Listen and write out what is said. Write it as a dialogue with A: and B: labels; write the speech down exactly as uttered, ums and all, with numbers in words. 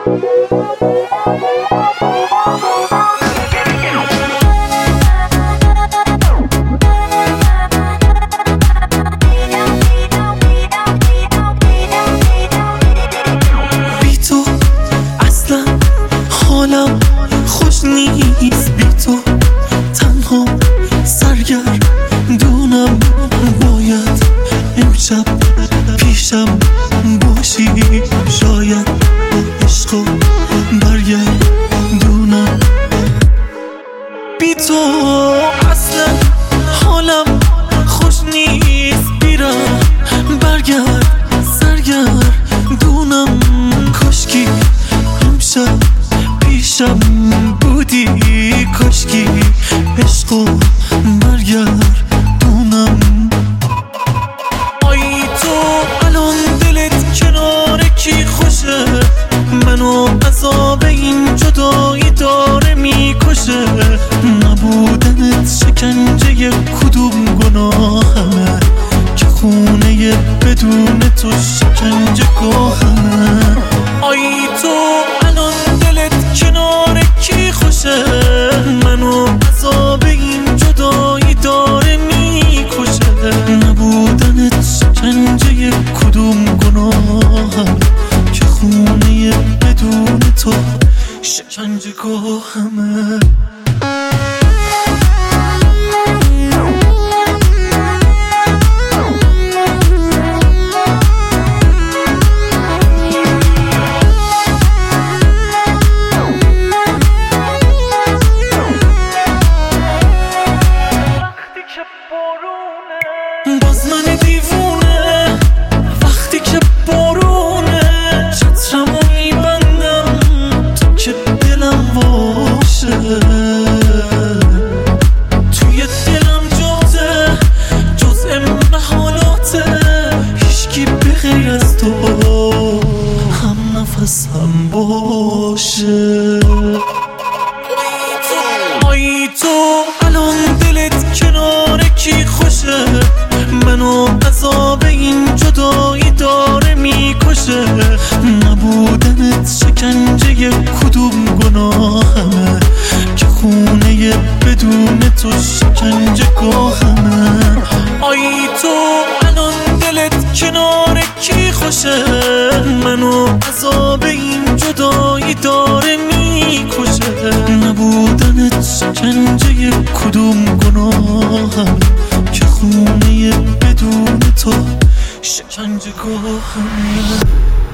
A: بی تو اصلا حالم خوش نیست، بی تو تنها سرگردونم. باید امشب پیشم باشی، شاید با عشق برگردونم. بی تو اصلا حالم خوش نیست، بیرم برگرد سرگردونم. کاشکی امشب پیشم بودی، کاشکی عشقو برگردونم. آی تو الان دلت کنار کی خوشه؟ منو عذاب این جدایی داره میکشه. نبودنت شکنجه کدوم گناهمه که خونه بدون تو شکنجه گاهمه. آی تو الان دلت کنار کی خوشه؟ منو عذاب این جدایی داره میکشه. نبودنت شکنجه کدوم گناهمه که خونه بدون تو شکنجه گاهمه. باز من دیوونه وقتی که بارونه، چترمو میبندم تو که دلم باشه. توی دلم جاته جزء محالاته، هیچکی به غیر از تو هم نفسم باشه. آی تو الان دلت کنار کی خوشه؟ منو عذاب این جدایی داره میکشه. نبودنت شکنجه کدوم گناهمه که خونه بدون تو شکنجه گاهمه. آی تو الان دلت کنار کی خوشه؟ منو عذاب این جدایی داره میکشه. نبودنت شکنجه کدوم گناهمه که خونه بدون تو شکنجه گاهمه.